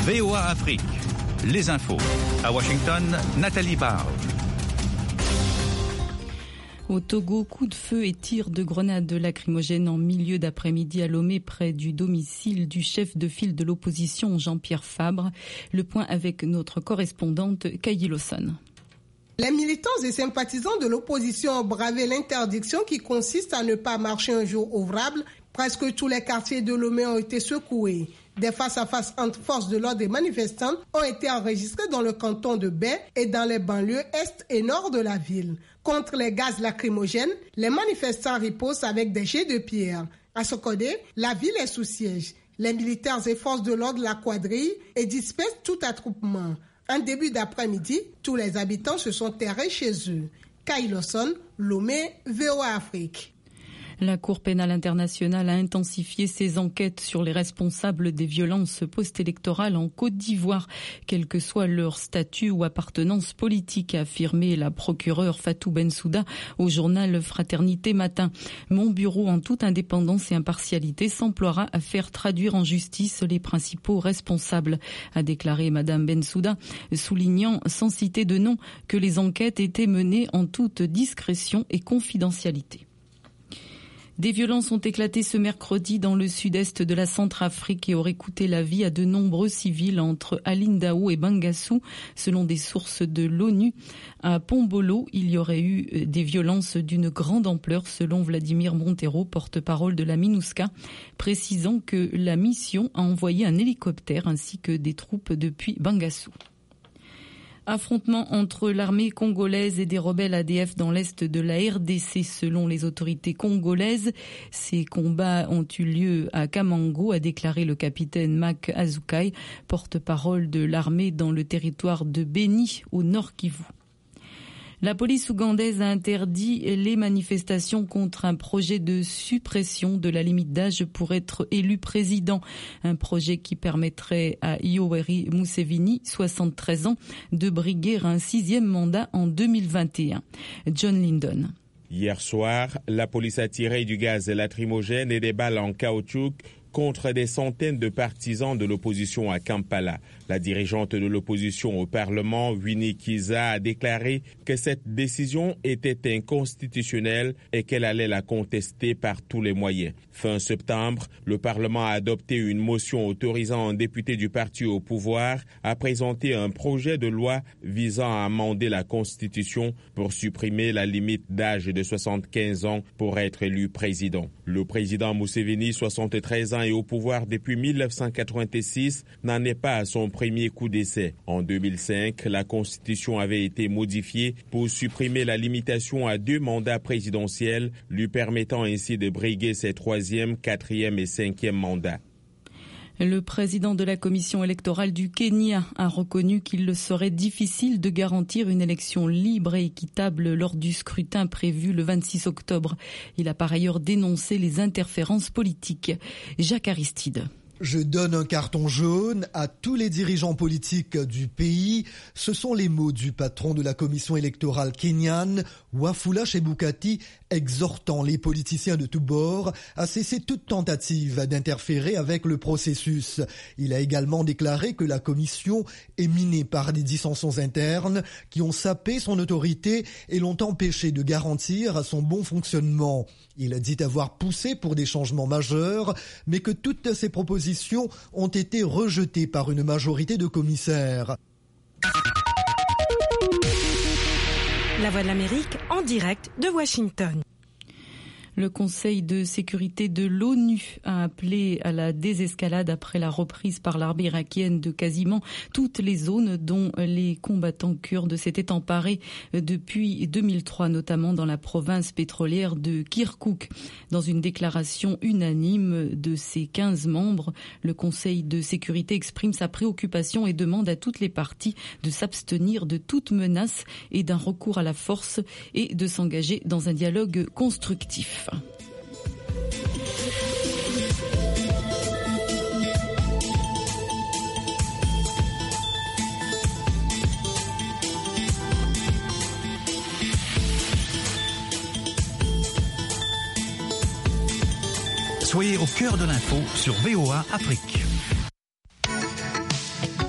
VOA Afrique, les infos. À Washington, Nathalie Barge. Au Togo, coup de feu et tirs de grenades lacrymogènes en milieu d'après-midi à Lomé, près du domicile du chef de file de l'opposition, Jean-Pierre Fabre. Le point avec notre correspondante, Kayi Lawson. Les militants et sympathisants de l'opposition ont bravé l'interdiction qui consiste à ne pas marcher un jour ouvrable. Presque tous les quartiers de Lomé ont été secoués. Des face-à-face entre forces de l'ordre et manifestants ont été enregistrés dans le canton de Baie et dans les banlieues est et nord de la ville. Contre les gaz lacrymogènes, les manifestants ripostent avec des jets de pierre. À Sokodé, la ville est sous siège. Les militaires et forces de l'ordre la quadrillent et dispersent tout attroupement. En début d'après-midi, tous les habitants se sont terrés chez eux. Kayi Lawson, Lomé, VOA Afrique. La Cour pénale internationale a intensifié ses enquêtes sur les responsables des violences post-électorales en Côte d'Ivoire, quel que soit leur statut ou appartenance politique, a affirmé la procureure Fatou Bensouda au journal Fraternité Matin. Mon bureau, en toute indépendance et impartialité, s'emploiera à faire traduire en justice les principaux responsables, a déclaré Madame Bensouda, soulignant, sans citer de nom, que les enquêtes étaient menées en toute discrétion et confidentialité. Des violences ont éclaté ce mercredi dans le sud-est de la Centrafrique et auraient coûté la vie à de nombreux civils entre Alindao et Bangassou, selon des sources de l'ONU. À Pombolo, il y aurait eu des violences d'une grande ampleur, selon Vladimir Montero, porte-parole de la MINUSCA, précisant que la mission a envoyé un hélicoptère ainsi que des troupes depuis Bangassou. Affrontement entre l'armée congolaise et des rebelles ADF dans l'est de la RDC selon les autorités congolaises. Ces combats ont eu lieu à Kamango, a déclaré le capitaine Mak Azukai, porte-parole de l'armée dans le territoire de Beni, au nord Kivu. La police ougandaise a interdit les manifestations contre un projet de suppression de la limite d'âge pour être élu président. Un projet qui permettrait à Yoweri Museveni, 73 ans, de briguer un 6e mandat en 2021. John Lyndon. Hier soir, la police a tiré du gaz lacrymogène et des balles en caoutchouc contre des centaines de partisans de l'opposition à Kampala. La dirigeante de l'opposition au Parlement, Winnie Kiza, a déclaré que cette décision était inconstitutionnelle et qu'elle allait la contester par tous les moyens. Fin septembre, le Parlement a adopté une motion autorisant un député du parti au pouvoir à présenter un projet de loi visant à amender la Constitution pour supprimer la limite d'âge de 75 ans pour être élu président. Le président Museveni, 73 ans et au pouvoir depuis 1986, n'en est pas à son premier coup d'essai. En 2005, la Constitution avait été modifiée pour supprimer la limitation à 2 mandats présidentiels, lui permettant ainsi de briguer ses 3e, 4e et 5e mandats. Le président de la commission électorale du Kenya a reconnu qu'il serait difficile de garantir une élection libre et équitable lors du scrutin prévu le 26 octobre. Il a par ailleurs dénoncé les interférences politiques. Jacques Aristide. Je donne un carton jaune à tous les dirigeants politiques du pays. Ce sont les mots du patron de la commission électorale kenyane, Wafula Chebukati, exhortant les politiciens de tous bords à cesser toute tentative d'interférer avec le processus. Il a également déclaré que la commission est minée par des dissensions internes qui ont sapé son autorité et l'ont empêché de garantir son bon fonctionnement. Il a dit avoir poussé pour des changements majeurs, mais que toutes ces propositions ont été rejetées par une majorité de commissaires. La Voix de l'Amérique en direct de Washington. Le Conseil de sécurité de l'ONU a appelé à la désescalade après la reprise par l'armée irakienne de quasiment toutes les zones dont les combattants kurdes s'étaient emparés depuis 2003, notamment dans la province pétrolière de Kirkouk. Dans une déclaration unanime de ses 15 membres, le Conseil de sécurité exprime sa préoccupation et demande à toutes les parties de s'abstenir de toute menace et d'un recours à la force et de s'engager dans un dialogue constructif. Soyez au cœur de l'info sur VOA Afrique.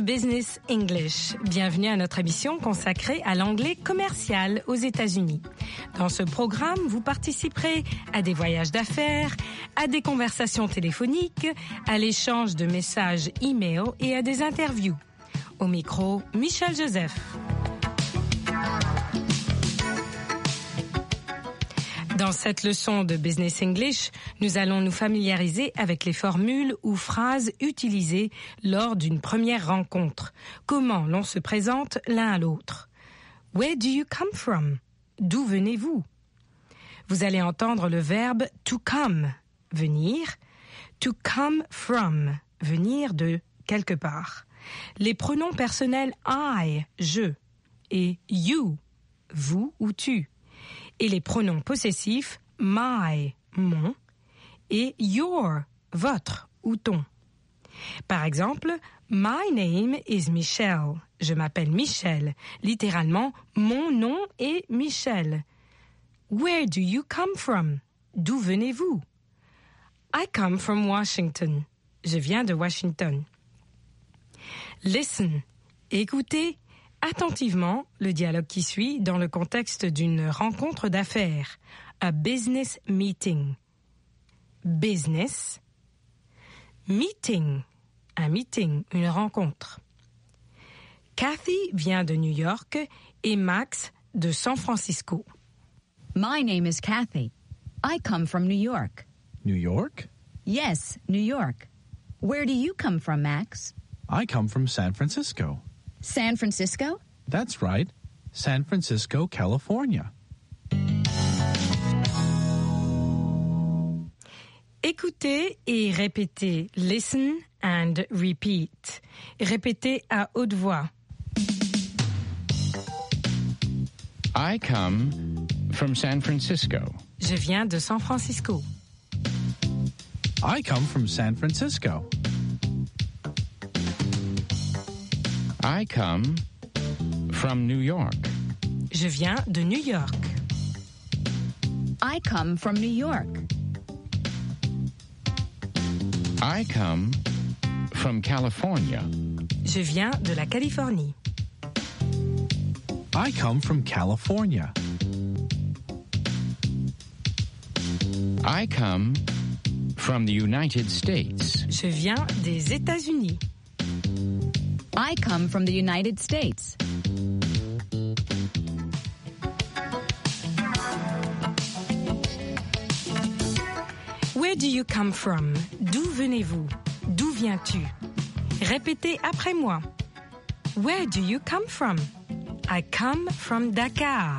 Business English. Bienvenue à notre émission consacrée à l'anglais commercial aux États-Unis. Dans ce programme, vous participerez à des voyages d'affaires, à des conversations téléphoniques, à l'échange de messages e-mail et à des interviews. Au micro, Michel Joseph. Dans cette leçon de Business English, nous allons nous familiariser avec les formules ou phrases utilisées lors d'une première rencontre. Comment l'on se présente l'un à l'autre. Where do you come from? D'où venez-vous? Vous allez entendre le verbe to come, venir, to come from, venir de quelque part. Les pronoms personnels I, je, et you, vous ou tu. Et les pronoms possessifs my, mon, et your, votre ou ton. Par exemple, my name is Michelle. Je m'appelle Michel. Littéralement, mon nom est Michel. Where do you come from? D'où venez-vous? I come from Washington. Je viens de Washington. Listen, écoutez attentivement le dialogue qui suit dans le contexte d'une rencontre d'affaires, a business meeting. Business, meeting, un meeting, une rencontre. Kathy vient de New York et Max de San Francisco. My name is Kathy. I come from New York. New York? Yes, New York. Where do you come from, Max? I come from San Francisco. San Francisco? That's right. San Francisco, California. Écoutez et répétez. Listen and repeat. Répétez à haute voix. I come from San Francisco. Je viens de San Francisco. I come from San Francisco. I come from New York. Je viens de New York. I come from New York. I come from California. Je viens de la Californie. I come from California. I come from the United States. Je viens des États-Unis. I come from the United States. Where do you come from? D'où venez-vous? D'où viens-tu? Répétez après moi. Where do you come from? I come from Dakar.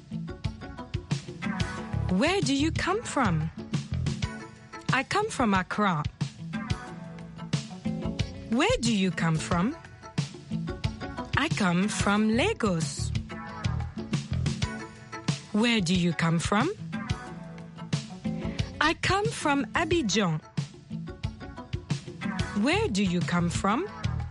Where do you come from? I come from Accra. Where do you come from? I come from Lagos. Where do you come from? I come from Abidjan. Where do you come from?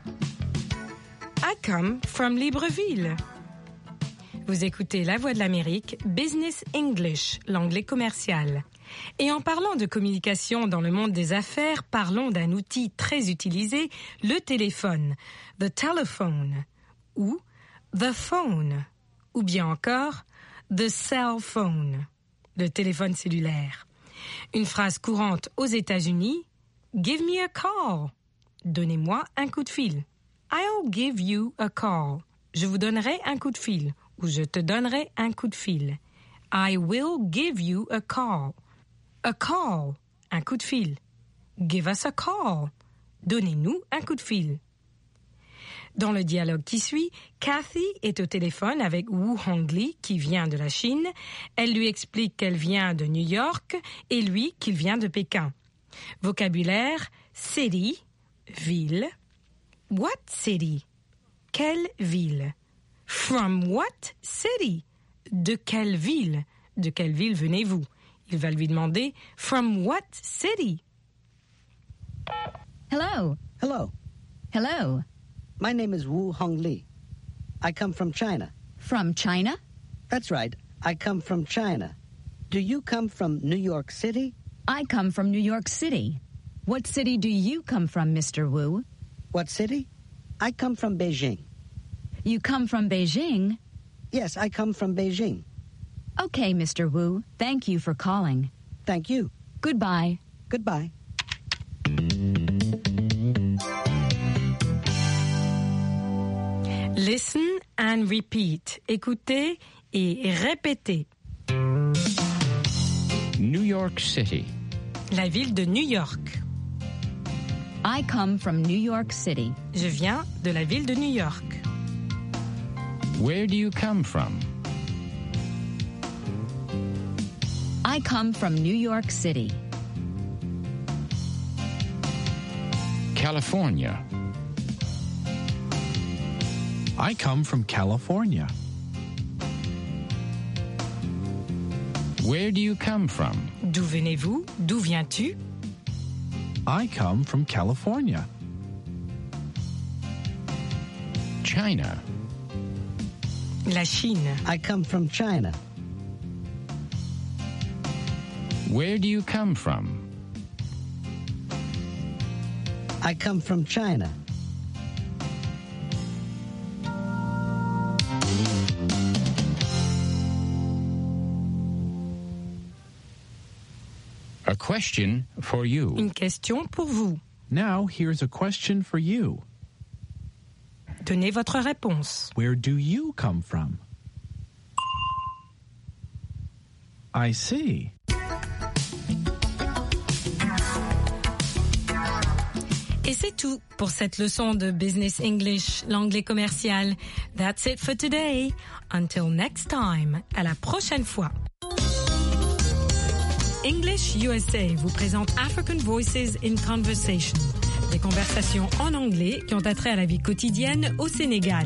I come from Libreville. Vous écoutez La Voix de l'Amérique, Business English, l'anglais commercial. Et en parlant de communication dans le monde des affaires, parlons d'un outil très utilisé, le téléphone, the telephone, ou the phone, ou bien encore the cell phone, le téléphone cellulaire. Une phrase courante aux États-Unis, give me a call, donnez-moi un coup de fil. I'll give you a call, je vous donnerai un coup de fil, ou je te donnerai un coup de fil. I will give you a call. A call, un coup de fil. Give us a call, donnez-nous un coup de fil. Dans le dialogue qui suit, Kathy est au téléphone avec Wu Hongli, qui vient de la Chine. Elle lui explique qu'elle vient de New York et lui qu'il vient de Pékin. Vocabulaire, city, ville. What city? Quelle ville? From what city? De quelle ville? De quelle ville venez-vous? Il va lui demander, from what city? Hello. Hello. Hello. My name is Wu Hongli. I come from China. From China? That's right. I come from China. Do you come from New York City? I come from New York City. What city do you come from, Mr. Wu? What city? I come from Beijing. You come from Beijing? Yes, I come from Beijing. Okay, Mr. Wu. Thank you for calling. Thank you. Goodbye. Goodbye. Listen and repeat. Écoutez et répétez. New York City. La ville de New York. I come from New York City. Je viens de la ville de New York. Where do you come from? I come from New York City. California. I come from California. Where do you come from? D'où venez-vous? D'où viens-tu? I come from California. China. La Chine. I come from China. Where do you come from? I come from China. A question for you. Une question pour vous. Now, here's a question for you. Donnez votre réponse. Where do you come from? I see. Et c'est tout pour cette leçon de Business English, l'anglais commercial. That's it for today. Until next time. À la prochaine fois. English USA vous présente African Voices in Conversation. Des conversations en anglais qui ont attrait à la vie quotidienne au Sénégal.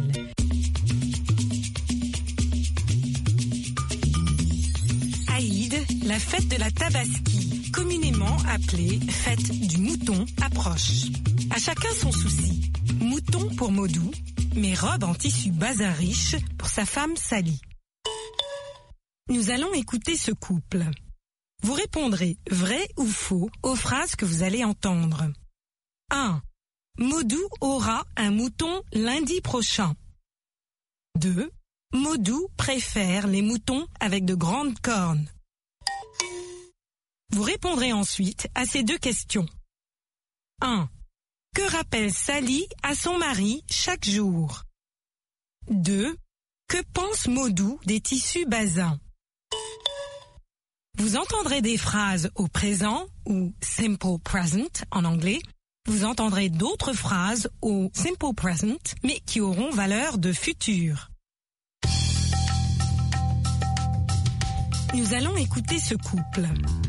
Aïd, la fête de la Tabaski, communément appelée fête du mouton, approche. À chacun son souci. Mouton pour Modou, mais robe en tissu bazin riche pour sa femme Sally. Nous allons écouter ce couple. Vous répondrez vrai ou faux aux phrases que vous allez entendre. 1. Modou aura un mouton lundi prochain. 2. Modou préfère les moutons avec de grandes cornes. Vous répondrez ensuite à ces deux questions. 1. Que rappelle Sally à son mari chaque jour? 2. Que pense Modou des tissus bazins? Vous entendrez des phrases au présent ou simple present en anglais. Vous entendrez d'autres phrases au simple present mais qui auront valeur de futur. Nous allons écouter ce couple.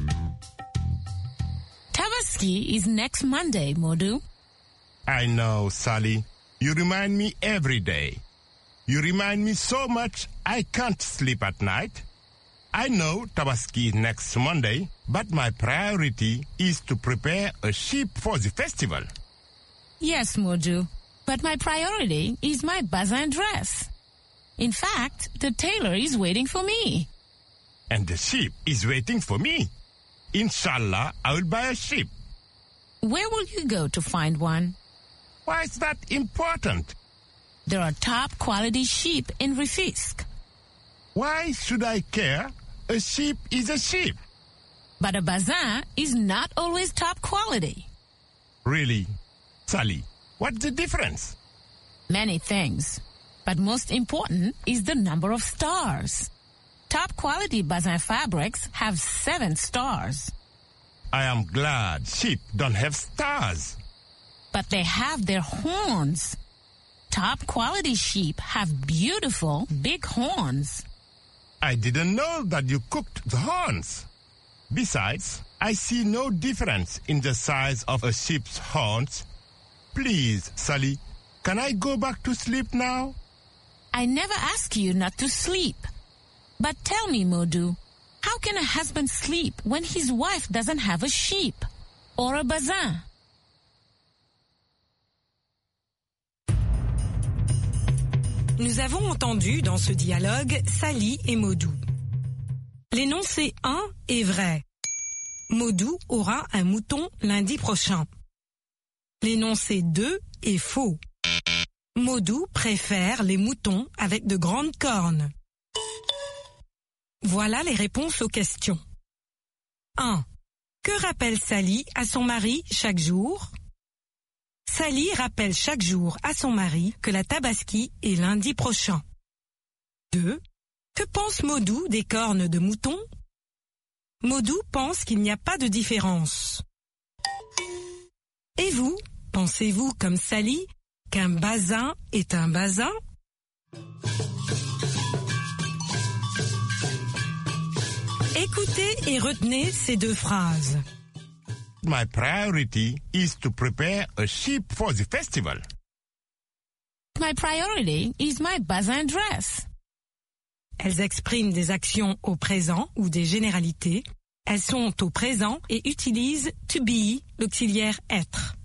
Tabaski is next Monday, Modou. I know, Sally. You remind me every day. You remind me so much I can't sleep at night. I know Tabaski is next Monday, but my priority is to prepare a sheep for the festival. Yes, Modou, but my priority is my bazin dress. In fact, the tailor is waiting for me. And the sheep is waiting for me. Inshallah, I will buy a sheep. Where will you go to find one? Why is that important? There are top quality sheep in Rufisque. Why should I care? A sheep is a sheep. But a bazin is not always top quality. Really? Sally, what's the difference? Many things. But most important is the number of stars. Top quality bazin fabrics have 7 stars. I am glad sheep don't have stars. But they have their horns. Top quality sheep have beautiful big horns. I didn't know that you cooked the horns. Besides, I see no difference in the size of a sheep's horns. Please, Sally, can I go back to sleep now? I never ask you not to sleep. But tell me, Modou, how can a husband sleep when his wife doesn't have a sheep or a bazin? Nous avons entendu dans ce dialogue Sally et Modou. L'énoncé 1 est vrai. Modou aura un mouton lundi prochain. L'énoncé 2 est faux. Modou préfère les moutons avec de grandes cornes. Voilà les réponses aux questions. 1. Que rappelle Sally à son mari chaque jour? Sally rappelle chaque jour à son mari que la Tabaski est lundi prochain. 2. Que pense Modou des cornes de mouton? Modou pense qu'il n'y a pas de différence. Et vous, pensez-vous comme Sally qu'un bazin est un bazin? Écoutez et retenez ces deux phrases. My priority is to prepare a sheep for the festival. My priority is my bazin dress. Elles expriment des actions au présent ou des généralités. Elles sont au présent et utilisent to be, l'auxiliaire être.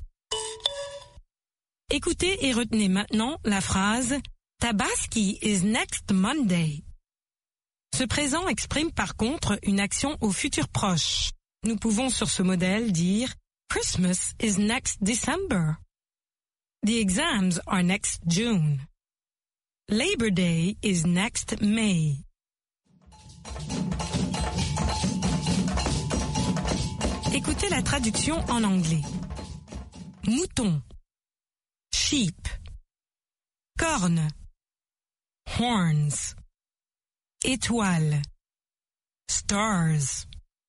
Écoutez et retenez maintenant la phrase Tabaski is next Monday. Ce présent exprime par contre une action au futur proche. Nous pouvons sur ce modèle dire Christmas is next December. The exams are next June. Labor Day is next May. Écoutez la traduction en anglais. Mouton, sheep, corne, horns, étoile, stars.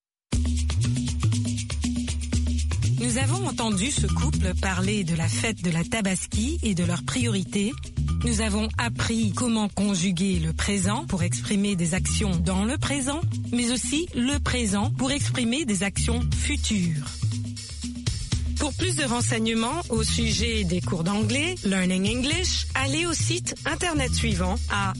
Nous avons entendu ce couple parler de la fête de la Tabaski et de leurs priorités. Nous avons appris comment conjuguer le présent pour exprimer des actions dans le présent, mais aussi le présent pour exprimer des actions futures. Pour plus de renseignements au sujet des cours d'anglais, Learning English, allez au site internet suivant à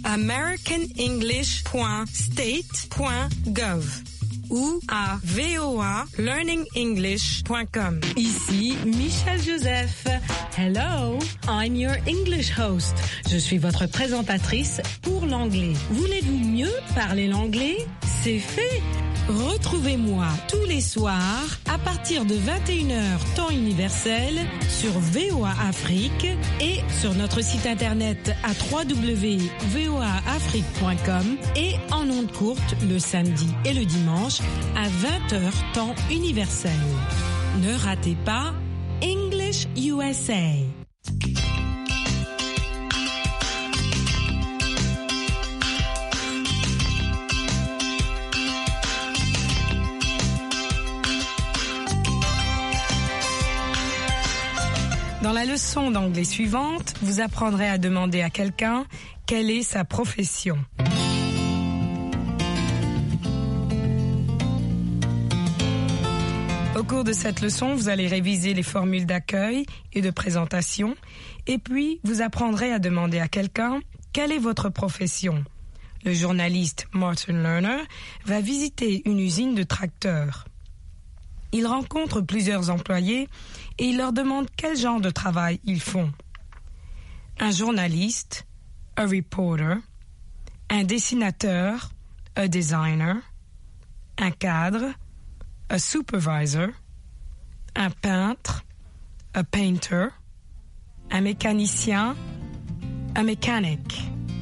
americanenglish.state.gov ou à voalearningenglish.com. Ici Michel Joseph. Hello, I'm your English host. Je suis votre présentatrice pour l'anglais. Voulez-vous mieux parler l'anglais? C'est fait. Retrouvez-moi tous les soirs à partir de 21h temps universel sur VOA Afrique et sur notre site internet à www.voaafrique.com et en ondes courtes le samedi et le dimanche à 20h temps universel. Ne ratez pas English USA. Dans la leçon d'anglais suivante, vous apprendrez à demander à quelqu'un quelle est sa profession. Au cours de cette leçon, vous allez réviser les formules d'accueil et de présentation, et puis vous apprendrez à demander à quelqu'un quelle est votre profession. Le journaliste Martin Lerner va visiter une usine de tracteurs. Il rencontre plusieurs employés et il leur demande quel genre de travail ils font. Un journaliste, a reporter, un dessinateur, a designer, un cadre, a supervisor, un peintre, a painter, un mécanicien, a mechanic.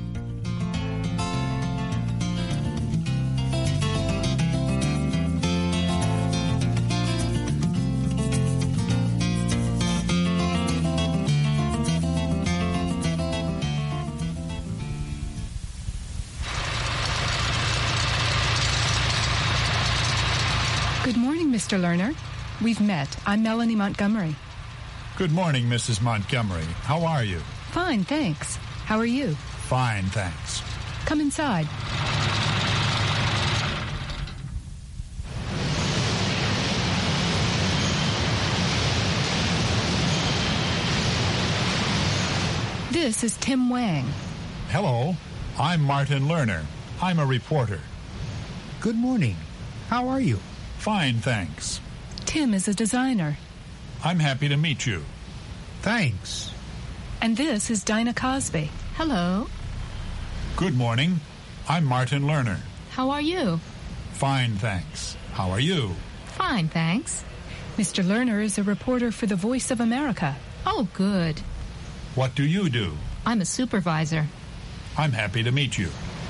Good morning, Mr. Lerner. We've met. I'm Melanie Montgomery. Good morning, Mrs. Montgomery. How are you? Fine, thanks. How are you? Fine, thanks. Come inside. This is Tim Wang. Hello. I'm Martin Lerner. I'm a reporter. Good morning. How are you? Fine, thanks. Tim is a designer. I'm happy to meet you. Thanks. And this is Dinah Cosby. Hello. Good morning. I'm Martin Lerner. How are you? Fine, thanks. How are you? Fine, thanks. Mr. Lerner is a reporter for the Voice of America. Oh, good. What do you do? I'm a supervisor. I'm happy to meet you.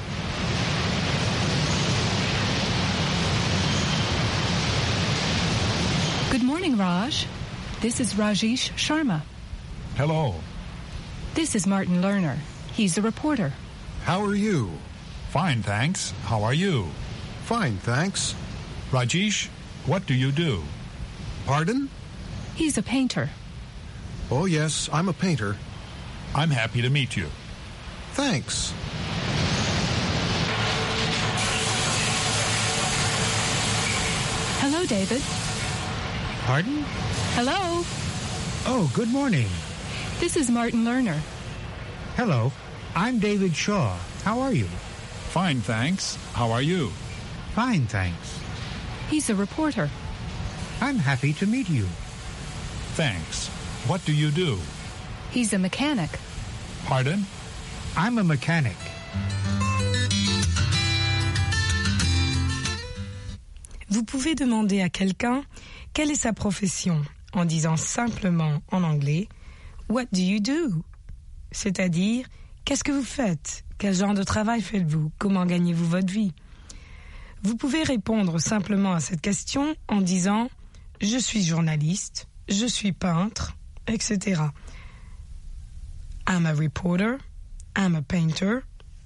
Good morning, Raj. This is Rajesh Sharma. Hello. This is Martin Lerner. He's a reporter. How are you? Fine, thanks. How are you? Fine, thanks. Rajesh, what do you do? Pardon? He's a painter. Oh, yes, I'm a painter. I'm happy to meet you. Thanks. Hello, David. Pardon? Hello. Oh, good morning. This is Martin Lerner. Hello, I'm David Shaw. How are you? Fine, thanks. How are you? Fine, thanks. He's a reporter. I'm happy to meet you. Thanks. What do you do? He's a mechanic. Pardon? I'm a mechanic. Vous pouvez demander à quelqu'un quelle est sa profession en disant simplement en anglais « What do you do ?» c'est-à-dire « Qu'est-ce que vous faites ? Quel genre de travail faites-vous ? Comment gagnez-vous votre vie ?» Vous pouvez répondre simplement à cette question en disant « Je suis journaliste, je suis peintre, etc. » I'm a reporter, I'm a painter.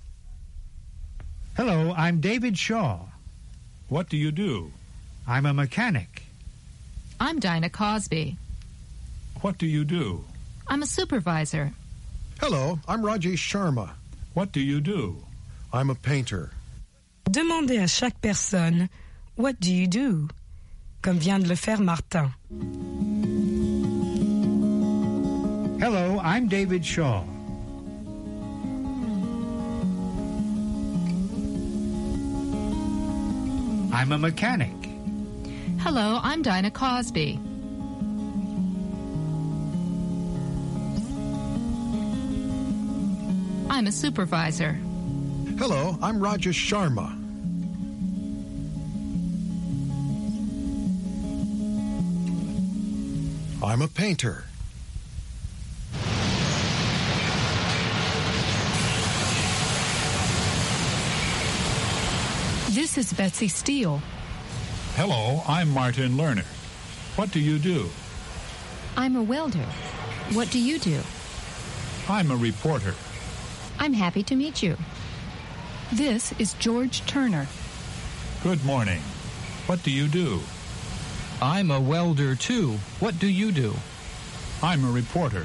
Hello, I'm David Shaw. What do you do? I'm a mechanic. I'm Dinah Cosby. What do you do? I'm a supervisor. Hello, I'm Rajesh Sharma. What do you do? I'm a painter. Demandez à chaque personne « What do you do ?» comme vient de le faire Martin. Hello, I'm David Shaw. I'm a mechanic. Hello, I'm Dinah Cosby. I'm a supervisor. Hello, I'm Rajesh Sharma. I'm a painter. This is Betsy Steele. Hello, I'm Martin Lerner. What do you do? I'm a welder. What do you do? I'm a reporter. I'm happy to meet you. This is George Turner. Good morning. What do you do? I'm a welder, too. What do you do? I'm a reporter.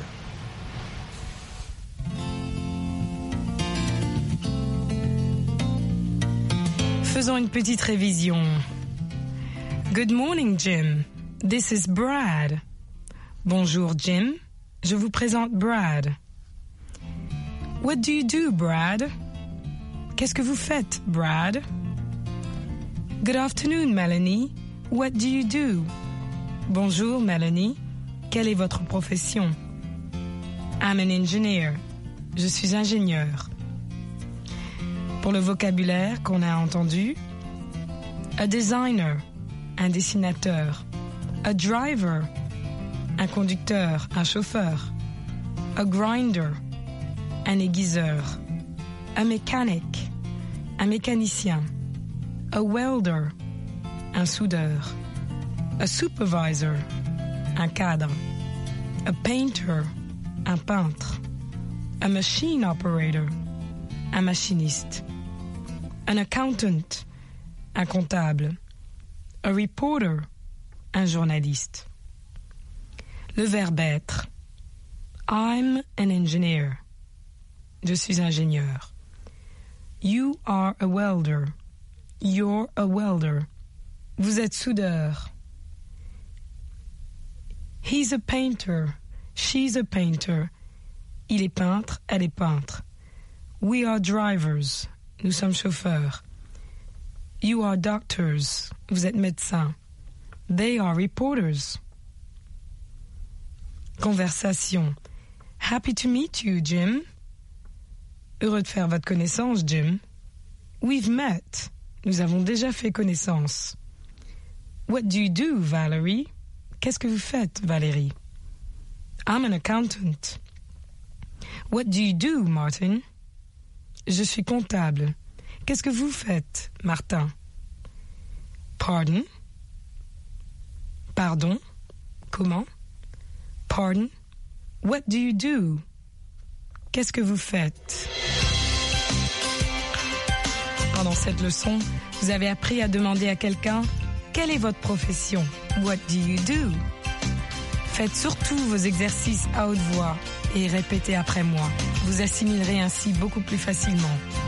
Faisons une petite révision. Good morning, Jim. This is Brad. Bonjour, Jim. Je vous présente Brad. What do you do, Brad? Qu'est-ce que vous faites, Brad? Good afternoon, Melanie. What do you do? Bonjour, Melanie. Quelle est votre profession? I'm an engineer. Je suis ingénieur. Pour le vocabulaire qu'on a entendu, a designer, un dessinateur, a driver, un conducteur, un chauffeur, a grinder, un aiguiseur, a mechanic, un mécanicien, a welder, un soudeur, a supervisor, un cadre, a painter, un peintre, a machine operator, un machiniste, an accountant, un comptable, a reporter, un journaliste. Le verbe être. I'm an engineer. Je suis ingénieur. You are a welder. You're a welder. Vous êtes soudeur. He's a painter. She's a painter. Il est peintre, elle est peintre. We are drivers. Nous sommes chauffeurs. You are doctors. Vous êtes médecins. They are reporters. Conversation. Happy to meet you, Jim. Heureux de faire votre connaissance, Jim. We've met. Nous avons déjà fait connaissance. What do you do, Valerie? Qu'est-ce que vous faites, Valérie? I'm an accountant. What do you do, Martin? Je suis comptable. Qu'est-ce que vous faites, Martin? Pardon? Pardon? Comment? Pardon? What do you do? Qu'est-ce que vous faites? Pendant cette leçon, vous avez appris à demander à quelqu'un « Quelle est votre profession? What do you do? » Faites surtout vos exercices à haute voix et répétez après moi. Vous assimilerez ainsi beaucoup plus facilement.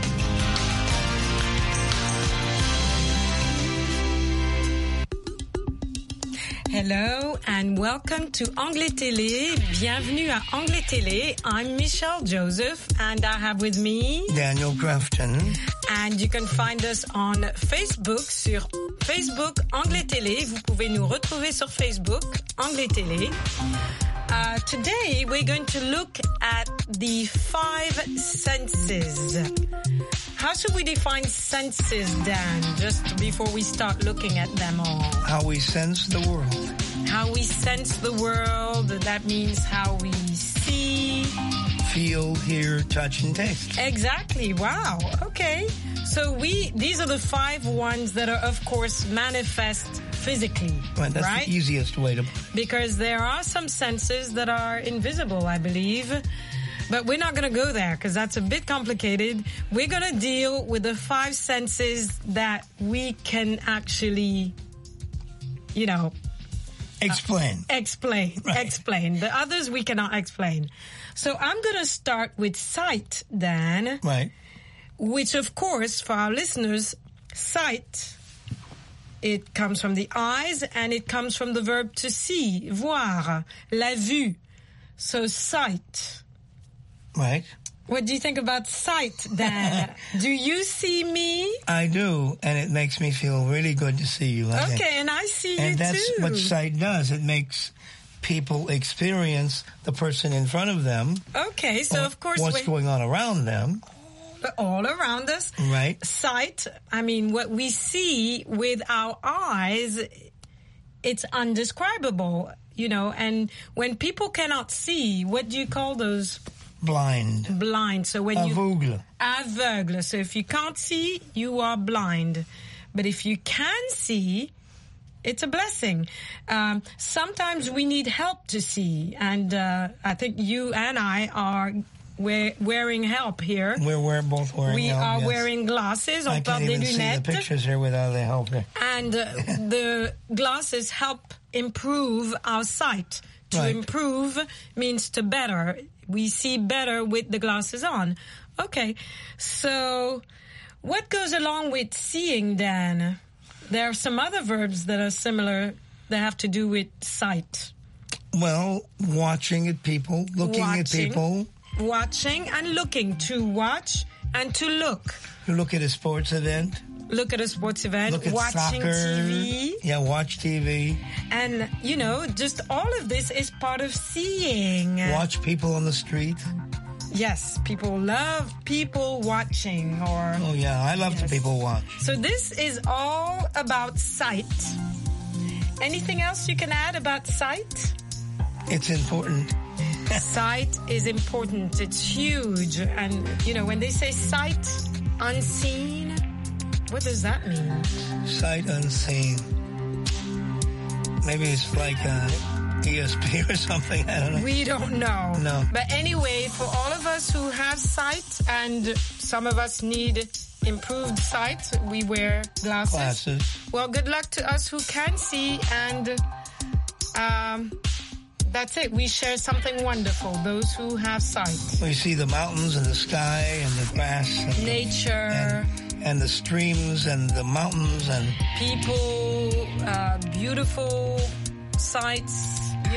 Hello and welcome to Anglais Télé. Bienvenue à Anglais Télé. I'm Michelle Joseph and I have with me Daniel Grafton. And you can find us on Facebook sur Facebook Anglais Télé. Vous pouvez nous retrouver sur Facebook Anglais Télé. Today we're going to look at the 5 senses. How should we define senses, Dan, just before we start looking at them all? How we sense the world. How we sense the world, that means how we see, feel, hear, touch, and taste. Exactly. Wow. Okay. So these are the 5 ones that are, of course, manifest physically. Right, that's the easiest way to put it. Because there are some senses that are invisible, I believe. But we're not going to go there because that's a bit complicated. We're going to deal with the 5 senses that we can actually, explain. Explain. The others we cannot explain. So I'm going to start with sight, Dan. Right. Which, of course, for our listeners, sight, it comes from the eyes and it comes from the verb to see, voir, la vue. So sight. Right. What do you think about sight, Dan? Do you see me? I do, and it makes me feel really good to see you. Okay, and I see you too. And that's what sight does. It makes people experience the person in front of them. Okay, so of course... What's going on around them. All around us. Right. Sight, I mean, what we see with our eyes, it's undescribable, and when people cannot see, what do you call those... Blind. So when aveugle. So if you can't see, you are blind. But if you can see, it's a blessing. Sometimes we need help to see. And I think you and I are wearing help here. We're both wearing help. We are wearing glasses. I can't even see the pictures here without the help here. And the glasses help improve our sight. To improve means to better. We see better with the glasses on. Okay, so what goes along with seeing, Dan? There are some other verbs that are similar that have to do with sight. Well, watching at people, looking at people. Watching and looking. To watch and to look. You look at a sports event. Look at a sports event, look at watching soccer. TV. Yeah, watch TV. And, just all of this is part of seeing. Watch people on the street. Yes, people love people watching. Oh, yeah, I love to people watch. So this is all about sight. Anything else you can add about sight? It's important. Sight is important. It's huge. And, when they say sight unseen... What does that mean? Sight unseen. Maybe it's like ESP or something. I don't know. We don't know. No. But anyway, for all of us who have sight, and some of us need improved sight, we wear glasses. Well, good luck to us who can see, and that's it. We share something wonderful, those who have sight. We see the mountains and the sky and the grass. And nature. And the streams and the mountains and... people, beautiful sights,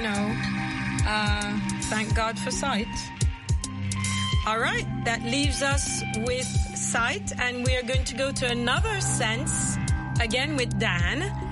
thank God for sight. All right, that leaves us with sight, and we are going to go to another sense, again with Dan.